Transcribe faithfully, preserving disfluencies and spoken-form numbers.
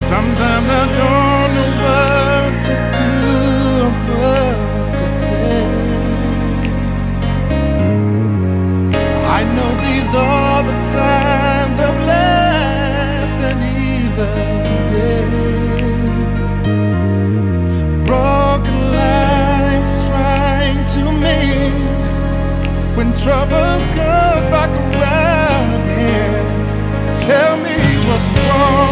Sometimes I don't know what to do or what to say. I know these are the times of last and even days. Broken lives trying to mend when trouble comes back around again. Tell me what's wrong.